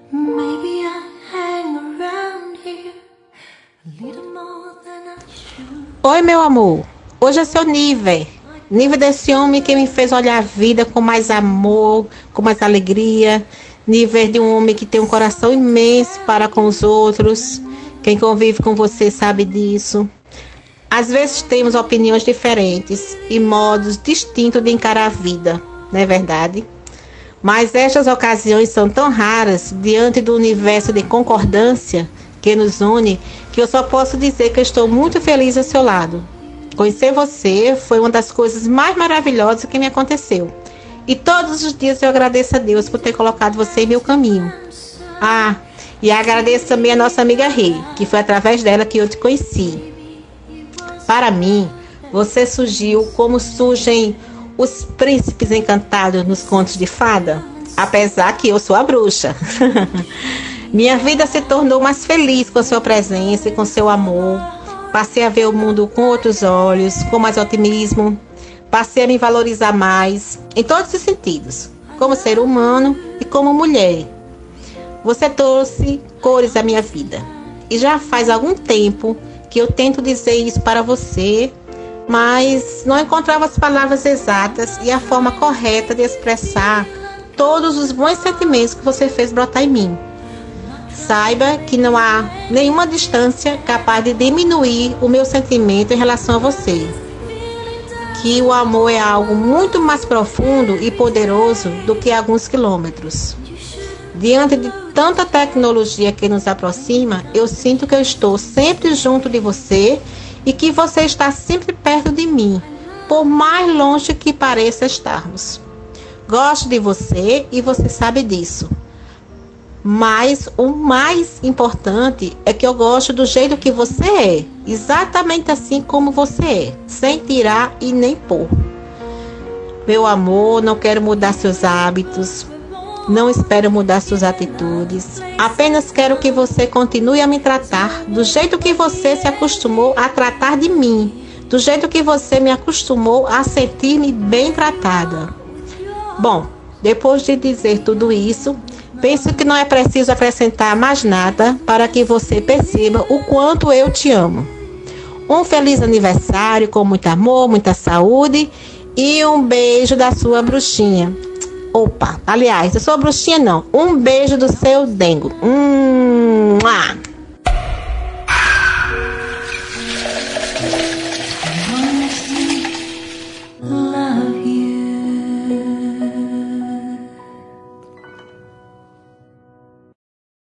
Maybe I hang around here a little more than I should. Oi, meu amor. Hoje é seu nível. Nível desse homem que me fez olhar a vida com mais amor, com mais alegria. Nível de um homem que tem um coração imenso para com os outros. Quem convive com você sabe disso. Às vezes temos opiniões diferentes e modos distintos de encarar a vida, não é verdade? Mas estas ocasiões são tão raras diante do universo de concordância que nos une, que eu só posso dizer que eu estou muito feliz ao seu lado. Conhecer você foi uma das coisas mais maravilhosas que me aconteceu. E todos os dias eu agradeço a Deus por ter colocado você em meu caminho. E agradeço também a nossa amiga Rei, que foi através dela que eu te conheci. Para mim, você surgiu como surgem os príncipes encantados nos contos de fada, apesar que eu sou a bruxa. Minha vida se tornou mais feliz com a sua presença e com seu amor. Passei a ver o mundo com outros olhos, com mais otimismo. Passei a me valorizar mais, em todos os sentidos, como ser humano e como mulher. Você trouxe cores à minha vida. E já faz algum tempo que eu tento dizer isso para você, mas não encontrava as palavras exatas e a forma correta de expressar todos os bons sentimentos que você fez brotar em mim. Saiba que não há nenhuma distância capaz de diminuir o meu sentimento em relação a você. Que o amor é algo muito mais profundo e poderoso do que alguns quilômetros. Diante de tanta tecnologia que nos aproxima, eu sinto que eu estou sempre junto de você e que você está sempre perto de mim, por mais longe que pareça estarmos. Gosto de você e você sabe disso. Mas o mais importante é que eu gosto do jeito que você é, exatamente assim como você é, sem tirar e nem pôr. Meu amor, não quero mudar seus hábitos, não espero mudar suas atitudes, apenas quero que você continue a me tratar do jeito que você se acostumou a tratar de mim, do jeito que você me acostumou a sentir-me bem tratada. Bom, depois de dizer tudo isso, penso que não é preciso acrescentar mais nada para que você perceba o quanto eu te amo. Um feliz aniversário com muito amor, muita saúde e um beijo da sua bruxinha. Aliás, da sua bruxinha não. Um beijo do seu dengo.